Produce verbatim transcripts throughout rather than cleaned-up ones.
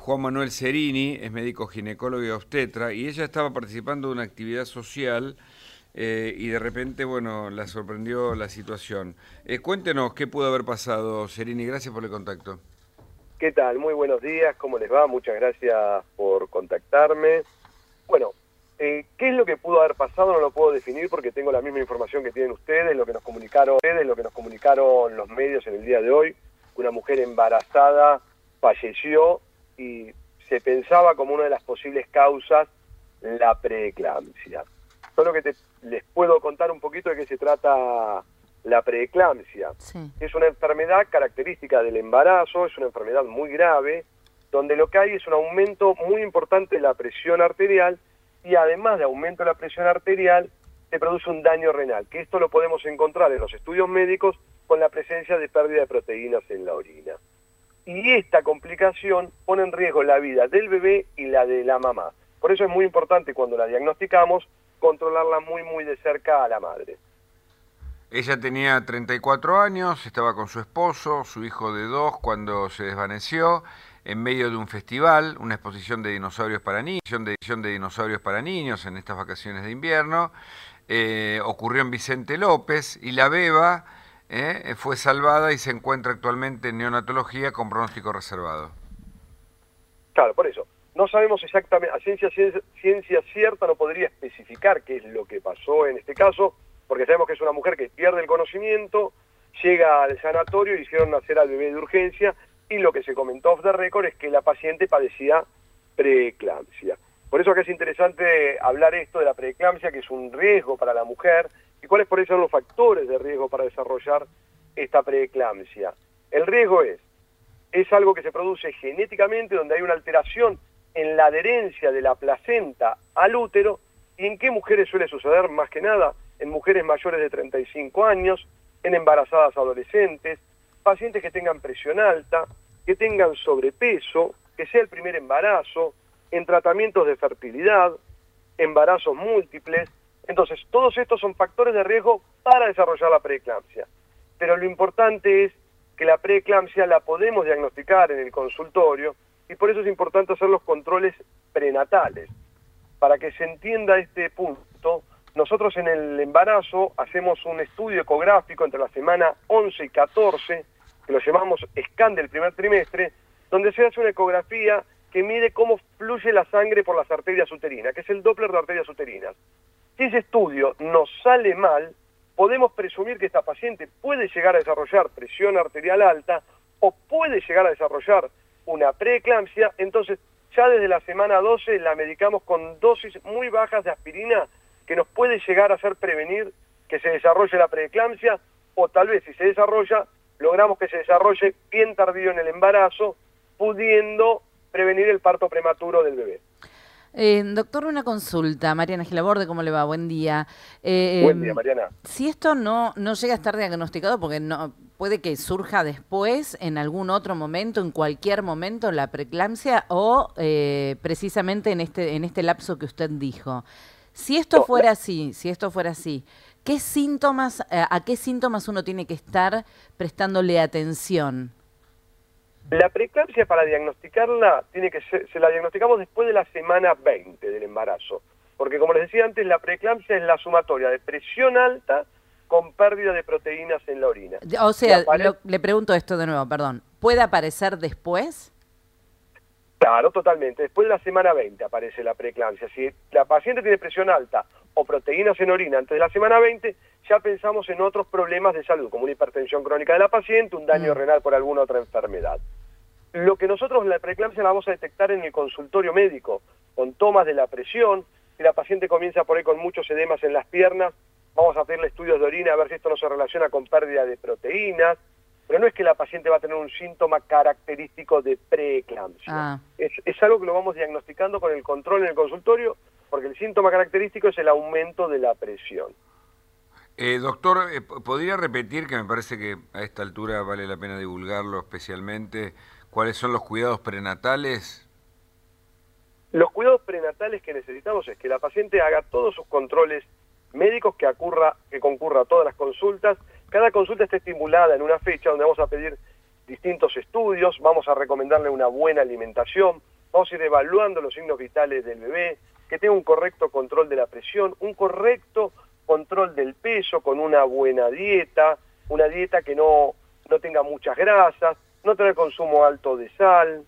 Juan Manuel Cerini, es médico ginecólogo y obstetra, y ella estaba participando de una actividad social eh, y de repente, bueno, la sorprendió la situación. Eh, cuéntenos qué pudo haber pasado, Cerini, gracias por el contacto. ¿Qué tal? Muy buenos días, ¿cómo les va? Muchas gracias por contactarme. Bueno, eh, ¿qué es lo que pudo haber pasado? No lo puedo definir porque tengo la misma información que tienen ustedes, lo que nos comunicaron ustedes, lo que nos comunicaron los medios en el día de hoy. Una mujer embarazada falleció y se pensaba como una de las posibles causas la preeclampsia. Solo que te, les puedo contar un poquito de qué se trata la preeclampsia. Sí. Es una enfermedad característica del embarazo, es una enfermedad muy grave, donde lo que hay es un aumento muy importante de la presión arterial y además de aumento de la presión arterial se produce un daño renal, que esto lo podemos encontrar en los estudios médicos con la presencia de pérdida de proteínas en la orina. Y esta complicación pone en riesgo la vida del bebé y la de la mamá. Por eso es muy importante cuando la diagnosticamos controlarla muy muy de cerca a la madre. Ella tenía treinta y cuatro años, estaba con su esposo, su hijo de dos, cuando se desvaneció en medio de un festival, una exposición de dinosaurios para niños, de edición de dinosaurios para niños en estas vacaciones de invierno. Eh, ocurrió en Vicente López y la beba eh, fue salvada y se encuentra actualmente en neonatología con pronóstico reservado. Claro, por eso. No sabemos exactamente, a ciencia, ciencia, ciencia cierta no podría especificar qué es lo que pasó en este caso, porque sabemos que es una mujer que pierde el conocimiento, llega al sanatorio y hicieron nacer al bebé de urgencia, y lo que se comentó off the record es que la paciente padecía preeclampsia. Por eso que es interesante hablar esto de la preeclampsia, que es un riesgo para la mujer, y cuáles por eso son los factores de riesgo para desarrollar esta preeclampsia. El riesgo es, es algo que se produce genéticamente, donde hay una alteración en la adherencia de la placenta al útero. ¿Y en qué mujeres suele suceder? Más que nada en mujeres mayores de treinta y cinco años, en embarazadas adolescentes, pacientes que tengan presión alta, que tengan sobrepeso, que sea el primer embarazo, en tratamientos de fertilidad, embarazos múltiples. Entonces, todos estos son factores de riesgo para desarrollar la preeclampsia. Pero lo importante es que la preeclampsia la podemos diagnosticar en el consultorio y por eso es importante hacer los controles prenatales. Para que se entienda este punto, nosotros en el embarazo hacemos un estudio ecográfico entre la semana once y catorce, que lo llamamos scan del primer trimestre, donde se hace una ecografía que mide cómo fluye la sangre por las arterias uterinas, que es el Doppler de arterias uterinas. Si ese estudio nos sale mal, podemos presumir que esta paciente puede llegar a desarrollar presión arterial alta o puede llegar a desarrollar una preeclampsia. Entonces ya desde la semana doce la medicamos con dosis muy bajas de aspirina que nos puede llegar a hacer prevenir que se desarrolle la preeclampsia, o tal vez si se desarrolla, logramos que se desarrolle bien tardío en el embarazo, pudiendo prevenir el parto prematuro del bebé. Eh, doctor, una consulta. Mariana Gilaborde, ¿cómo le va? Buen día. Eh, Buen día, Mariana. Si esto no, no llega a estar diagnosticado, porque no puede que surja después, en algún otro momento, en cualquier momento, la preeclampsia, o eh, precisamente en este, en este lapso que usted dijo. Si esto No, fuera la... así, si esto fuera así, ¿qué síntomas, eh, a qué síntomas uno tiene que estar prestándole atención? La preeclampsia, para diagnosticarla, tiene que ser, se la diagnosticamos después de la semana veinte del embarazo. Porque como les decía antes, la preeclampsia es la sumatoria de presión alta con pérdida de proteínas en la orina. O sea, apare... lo, le pregunto esto de nuevo, perdón. ¿Puede aparecer después? Claro, totalmente. Después de la semana veinte aparece la preeclampsia. Si la paciente tiene presión alta o proteínas en orina antes de la semana veinte, ya pensamos en otros problemas de salud, como una hipertensión crónica de la paciente, un daño Mm. renal por alguna otra enfermedad. Lo que nosotros, la preeclampsia, la vamos a detectar en el consultorio médico, con tomas de la presión. Si la paciente comienza por ahí con muchos edemas en las piernas, vamos a hacerle estudios de orina a ver si esto no se relaciona con pérdida de proteínas. Pero no es que la paciente va a tener un síntoma característico de preeclampsia. Ah. Es, es algo que lo vamos diagnosticando con el control en el consultorio, porque el síntoma característico es el aumento de la presión. Eh, doctor, eh, ¿podría repetir, que me parece que a esta altura vale la pena divulgarlo especialmente, cuáles son los cuidados prenatales? Los cuidados prenatales que necesitamos es que la paciente haga todos sus controles médicos, que, acurra, que concurra a todas las consultas. Cada consulta está estimulada en una fecha donde vamos a pedir distintos estudios, vamos a recomendarle una buena alimentación, vamos a ir evaluando los signos vitales del bebé, que tenga un correcto control de la presión, un correcto control del peso con una buena dieta, una dieta que no, no tenga muchas grasas, no tener consumo alto de sal.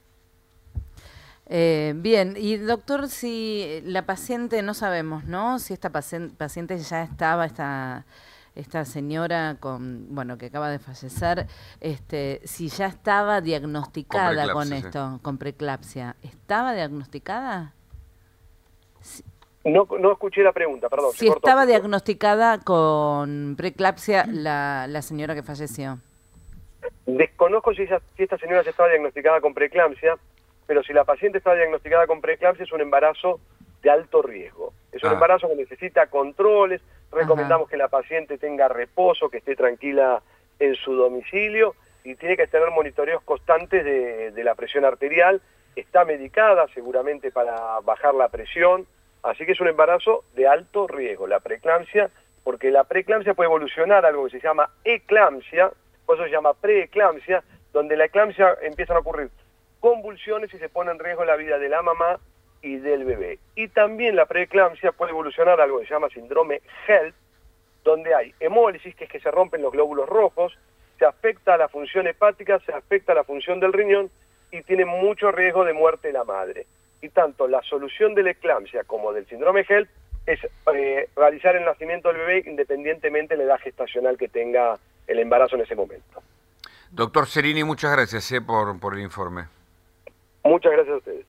Eh, bien, y doctor, si la paciente, no sabemos, ¿no? Si esta paciente, paciente ya estaba, esta, esta señora con, bueno, que acaba de fallecer, este, si ya estaba diagnosticada con, con esto, sí. con preeclampsia, ¿estaba diagnosticada? Si, no, no escuché la pregunta, perdón. Si estaba diagnosticada con preeclampsia la, la señora que falleció. Desconozco si, esa, si esta señora ya estaba diagnosticada con preeclampsia, pero si la paciente está diagnosticada con preeclampsia es un embarazo de alto riesgo. Es un ah. embarazo que necesita controles, recomendamos Ajá. que la paciente tenga reposo, que esté tranquila en su domicilio y tiene que tener monitoreos constantes de, de la presión arterial. Está medicada seguramente para bajar la presión, así que es un embarazo de alto riesgo, la preeclampsia, porque la preeclampsia puede evolucionar a algo que se llama eclampsia, por eso se llama preeclampsia, donde la eclampsia empiezan a ocurrir convulsiones y se pone en riesgo la vida de la mamá y del bebé. Y también la preeclampsia puede evolucionar a algo que se llama síndrome HELLP, donde hay hemólisis, que es que se rompen los glóbulos rojos, se afecta a la función hepática, se afecta a la función del riñón y tiene mucho riesgo de muerte de la madre. Y tanto la solución de la eclampsia como del síndrome HELLP es eh, realizar el nacimiento del bebé independientemente de la edad gestacional que tenga el embarazo en ese momento. Doctor Cerini, muchas gracias eh, por, por el informe. Muchas gracias a ustedes.